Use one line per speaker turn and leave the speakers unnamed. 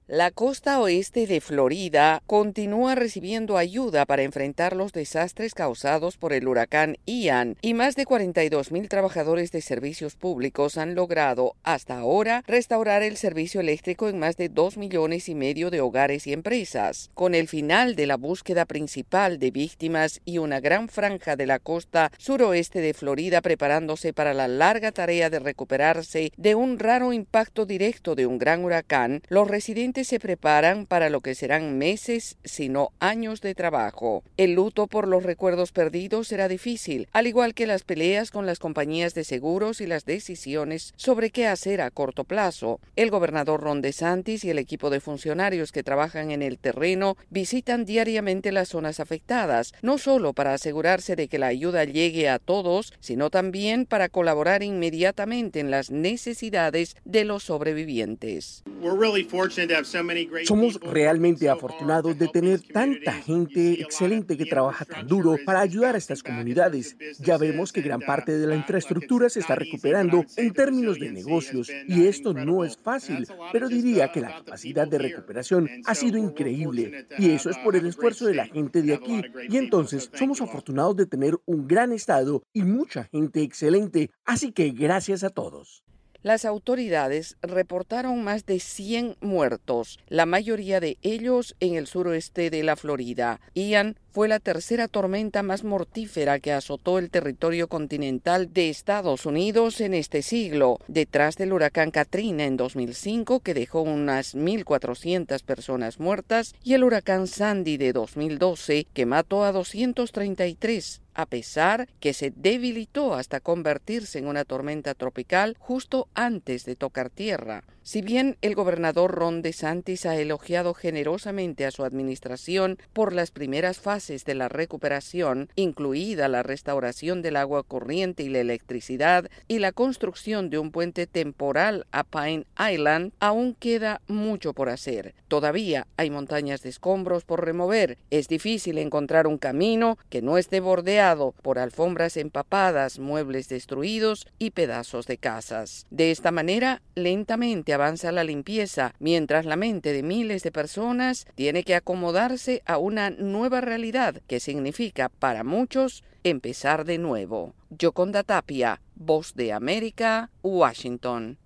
La costa oeste de Florida continúa recibiendo ayuda para enfrentar los desastres causados por el huracán Ian y más de 42,000 trabajadores de servicios públicos han logrado hasta ahora restaurar el servicio eléctrico en más de 2,5 millones de hogares y empresas. Con el final de la búsqueda principal de víctimas y una gran franja de la costa suroeste de Florida preparándose para la larga tarea de recuperarse de un raro impacto directo de un gran huracán, los residentes se preparan para lo que serán meses, si no años de trabajo. El luto por los recuerdos perdidos será difícil, al igual que las peleas con las compañías de seguros y las decisiones sobre qué hacer a corto plazo. El gobernador Ron DeSantis y el equipo de funcionarios que trabajan en el terreno visitan diariamente las zonas afectadas, no solo para asegurarse de que la ayuda llegue a todos, sino también para colaborar inmediatamente en las necesidades de los sobrevivientes.
Somos realmente afortunados de tener tanta gente excelente que trabaja tan duro para ayudar a estas comunidades. Ya vemos que gran parte de la infraestructura se está recuperando en términos de negocios y esto no es fácil, pero diría que la capacidad de recuperación ha sido increíble y eso es por el esfuerzo de la gente de aquí. Y entonces somos afortunados de tener un gran estado y mucha gente excelente, así que gracias a todos.
Las autoridades reportaron más de 100 muertos, la mayoría de ellos en el suroeste de la Florida. Ian fue la tercera tormenta más mortífera que azotó el territorio continental de Estados Unidos en este siglo, detrás del huracán Katrina en 2005, que dejó unas 1,400 personas muertas, y el huracán Sandy de 2012, que mató a 233. A pesar que se debilitó hasta convertirse en una tormenta tropical justo antes de tocar tierra. Si bien el gobernador Ron DeSantis ha elogiado generosamente a su administración por las primeras fases de la recuperación, incluida la restauración del agua corriente y la electricidad y la construcción de un puente temporal a Pine Island, aún queda mucho por hacer. Todavía hay montañas de escombros por remover. Es difícil encontrar un camino que no esté bordeado por alfombras empapadas, muebles destruidos y pedazos de casas. De esta manera, lentamente avanza la limpieza, mientras la mente de miles de personas tiene que acomodarse a una nueva realidad que significa para muchos empezar de nuevo. Yoconda Tapia, Voz de América, Washington.